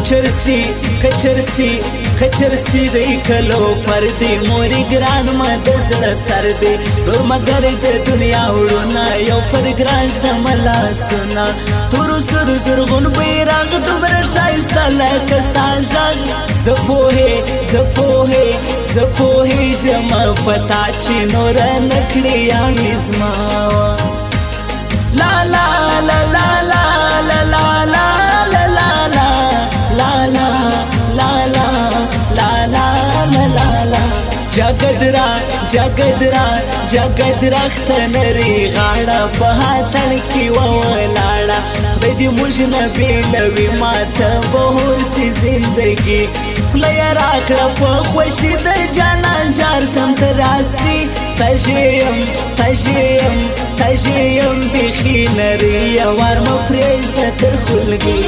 کچرسی دی کلو پر دی موری گران ما دزړه سر دی نور مگر د دنیا وړونه یو پر ګرانش د ملا سنا تور سر زرغون بیرغ دومره ښایسته لکه ستا ږغ زه پوهېږم په تا چې نور نه کړې یاري زما لا لا لا لا لا لا لا لا لا لا لا لا لا لا لا لا لا لا جګد راختنري غاړه په هاتړ کې ولاړه خدای دې موږ نه بېلوي ماته به هوسي زندګي خوله یې راکړه په خوښي د جانان جار سم ته راستي تږې یم بیخي نري یوار مه پرېږده تر خولګي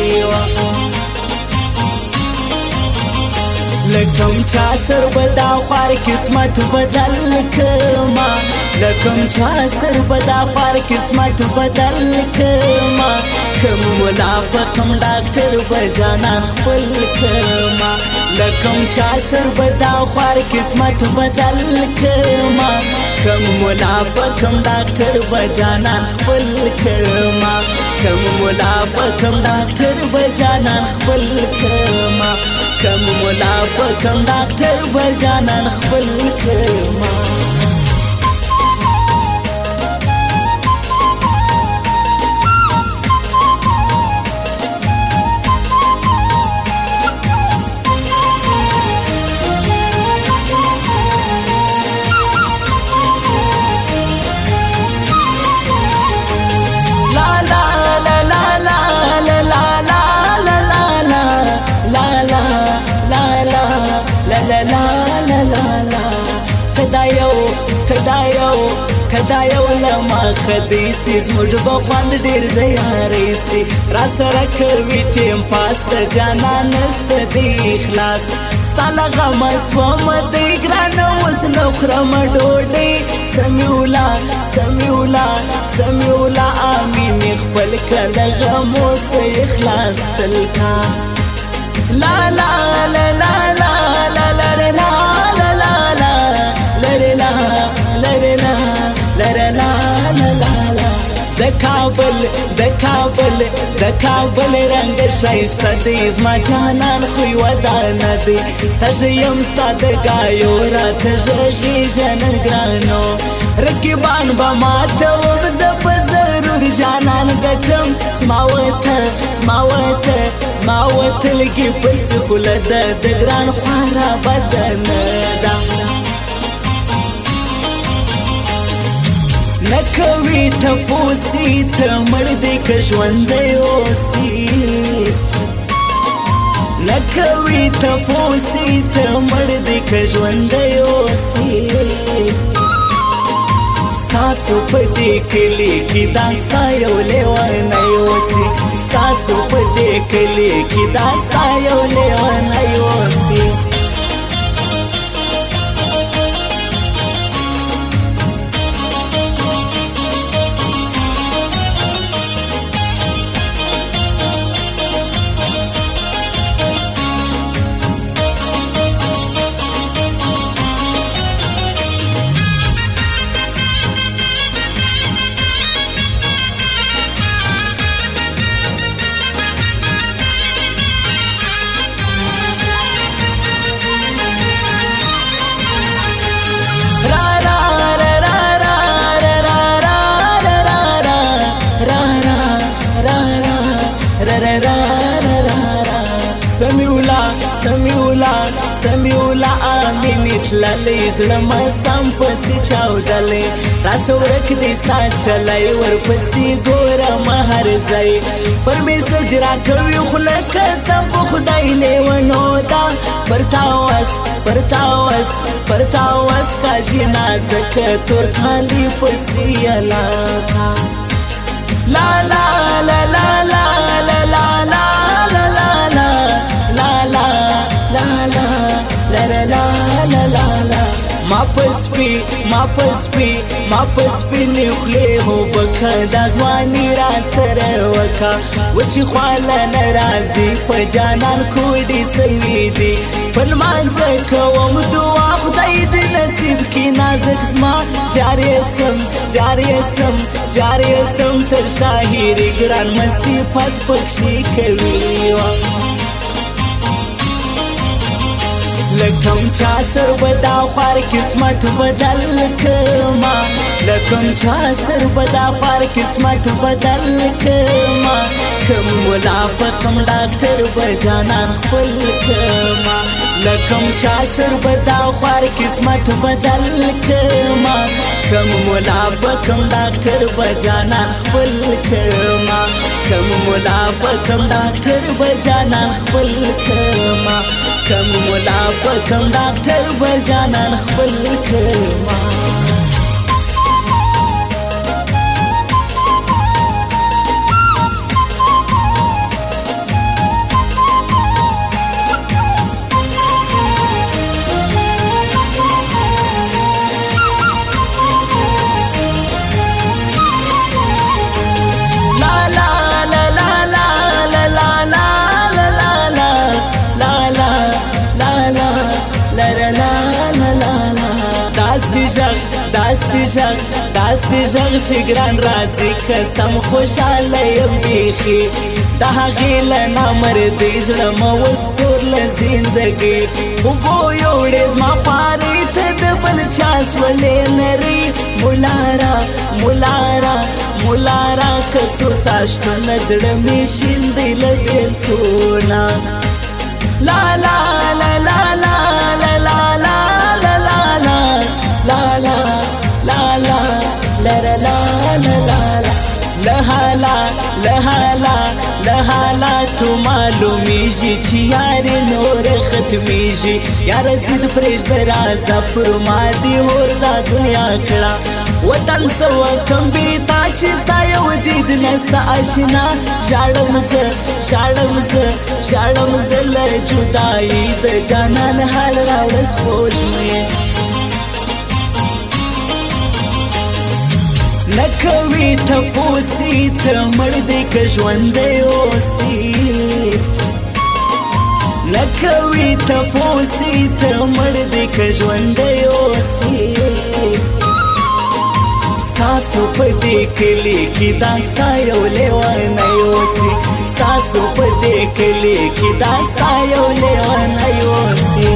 لکم چا سر بدا خوار قسمت بدل کما لکم چا سر بدا خوار قسمت بدل کما کم مولا په کم ډاکټر بجانان خپل کما لکم چا سر بدا خوار قسمت بدل کما کم مولا په کم ډاکټر بجانان خپل کما کم مولا په کم ډاکټر بجانان خپل کما کم مولا په کم ډاکټر بجانان خپل کما کدا یو لما خدیسی زموږ به خوند ډېر د یارۍ سي را سره کوي ټیم پاس د جانان نسته دی اخلاص ستا له غمه سومه دی ګرانه اوس نه خورمه ډوډۍ سمیولا امین خپل که له غمو څه اخلاص تل کا لا لا لا لا لا لا لا لا د کابل رنګ ښایسته دی زما جانان خو ودانه دی تږی یم ستا د ګایو راته غږېږه نن ګرانو رقیبان به ماته وم زه په ضرور جانان ګټم زما وتلګي پسې خوله ده د ګران خواره بدن ده نکوي تپوسي ته مړ دی که ژوندی اوسي نکوي تپوسي ته مړ دی که ژوندی اوسي ستاسو په دې کلي کې دا ستا یو لیونی اوسي ستاسو په دې کلي کې دا ستا یو لیونی اوسي سمیولا امین تللی زړه مې سم پسې چاودلی راسه ورک دې ستا چلی ورپسې ګوره مهر ځای پر میسج راکوي خوله قسم په خدای لیونو ده پرتا وس کاږي نازکه تور کالي پسې علاقه لا لا لا لا لا لا لا لا ما پس ما پسپی نخلی هو بکا دا زوانی را سر وکا وچی خوالا نرازی فجانان کوڑی سوی دی پلمان کوم دعا خدای دی نصیب کی نازک زما جاری سم تر شاهیری گران مصیفت پکشی کوي لکم چا سر بدا خوار قسمت بدل کما لکم چا سر بدا خوار قسمت بدل کما کم ملا کم ډاکټر بجانان خپل کما لکم چا سر بدا خوار قسمت بدل کما کم ملا کم ډاکټر بجانان خپل کما کم ملا کم ډاکټر بجانان خپل کما کم ملا کم ډاکټر بجانان خپل کما داسې ژغ چې ګران راځي قسم خوشحاله یم بیخي د هغې له نامردۍ زړه مه وسپور له زندګۍ اوبو یوړې زما خوارۍ ته د بل چا سولې لري مولارا که څو ساشتونه زړه مې شیندی له بېلتونه لا لا لا لا لا لا لا لا لا لا لا لا لا لا لا لا لا لحالا تو معلومیږي چې یارې نور ختمیږي یاره زید پرېږده رازه پر ما دې اور دا دنیا کړه وطن څه وکم بې تا چې ستا یو دید نسته اشنا ژاړم زه له جدایي د جانان حال راوړه سپوږمۍ نکوي تپوسي ته مړ دی که ژوندی اوسي نکوي تپوسي ته مړ دی که ژوندی اوسي ستاسو په دې کلي کې دا ستا یو لیونی اوسي ستاسو په دې کلي کې دا ستا یو لیونی اوسي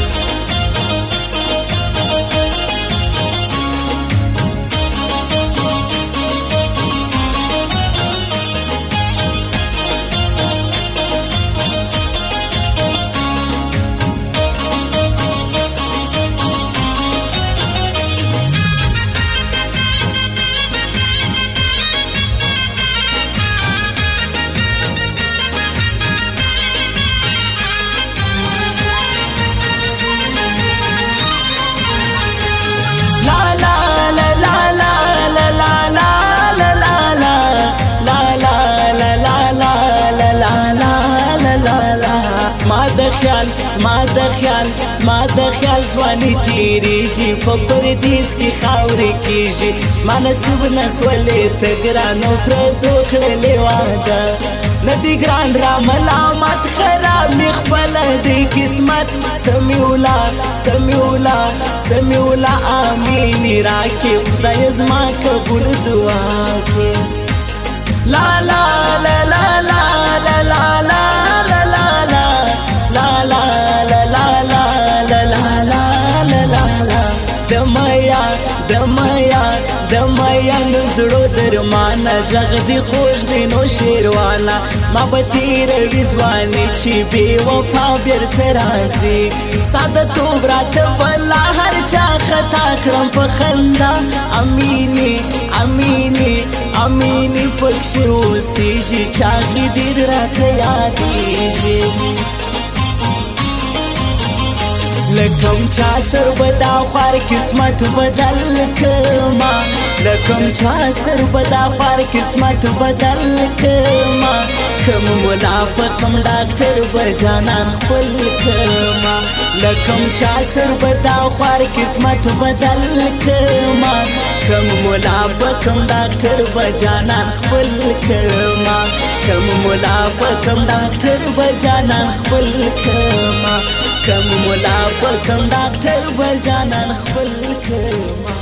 زما د خیال ځواني تېرېږي په پردیس کې خاورې کېږي زما نصیب نسولې ته ګرانو پردو کړلې واده نه دي ګران را ملامت خراب مې خپله دی قسمت سمیولا آمینې راکې خدای زما قبول دعا کې لا لا لا لا لا لا لا لا دمایا نزړو درمانه ژغ دی خوږ دی نو شیروانه زما به تېروي ځواني چې بې وفا بېرته راځي ساده توب راته بلا هر چا خطا کړم په خندا امینې پکښې اوسېږي چاغې ډېر راته یادېږي لکم چا سر بدا خوار قسمت بدل کما لکم چا سر بدا خوار قسمت بدل کما کم ملا کم ډاکټر بجانان خپل کما لکم چا سر بدا خوار قسمت بدل کما کم مولا بکم ډاکټر بجانان خپل کما کم مولا بکم ډاکټر بجانان خپل کما کم مولا بکم ډاکټر بجانان خپل کما